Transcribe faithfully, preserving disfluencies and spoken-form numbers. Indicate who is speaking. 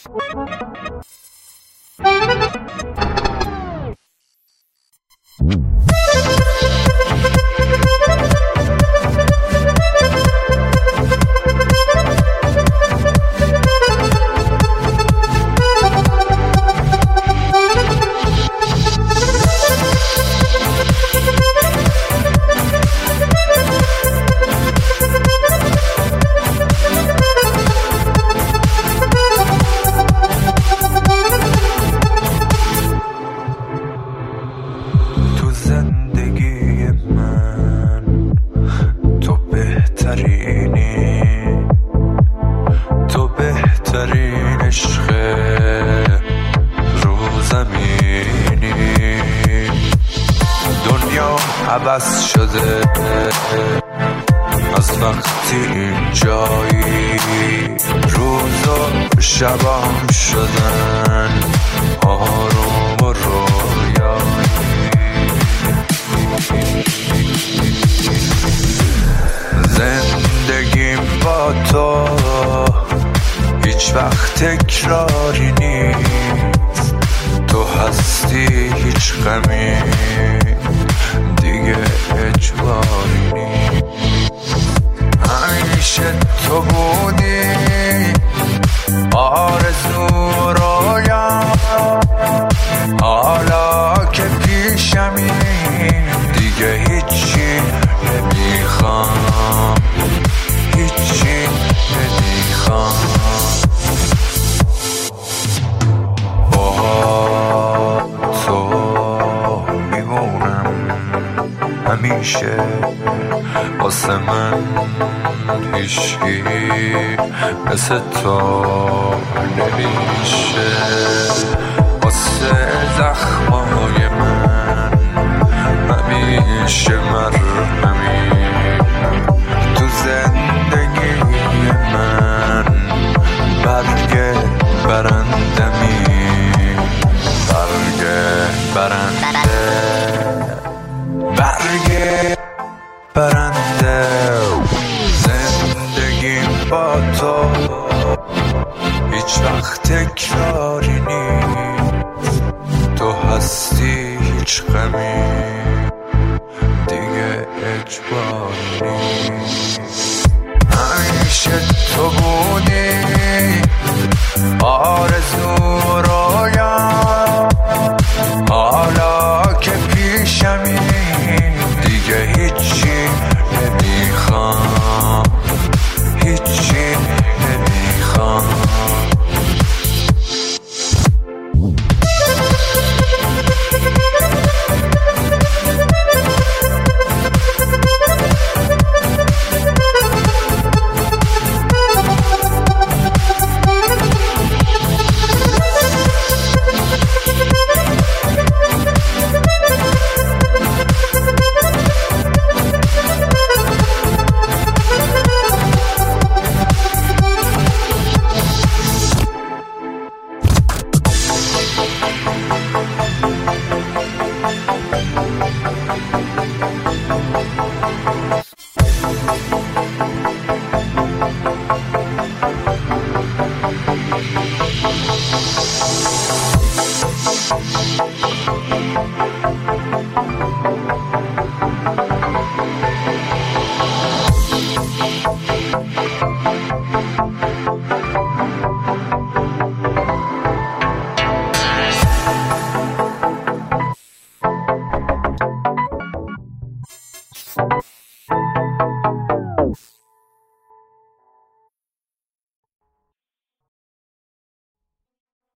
Speaker 1: عوض شده از وقتی اینجایی، روز و شبام شدن آروم و رویایی. زندگیم با تو هیچ وقت تکراری نیست، تو هستی هیچ غمی دیگه اجباری نیست. همیشه تو بودی آرزو رویام، حالا که پیشمی دیگه هیچی نمیخوام، هیچی نمیخوام. با تو میمونم همیشه، واسه من هیچی مثل تو نمیشه. واسه زخمای من همیشه مرهمی، تو زندگی من برگ برندمی، برگ برنده، برگ برنده. زندگیم با تو هیچ وقت تکراری نیست، تو هستی هیچ غمی دیگه اجباری نیست. همیشه تو بودی آرزو رویام، حالا که پیشمی دیگه هیچی نمیخوام، هیچی نمیخوام.
Speaker 2: You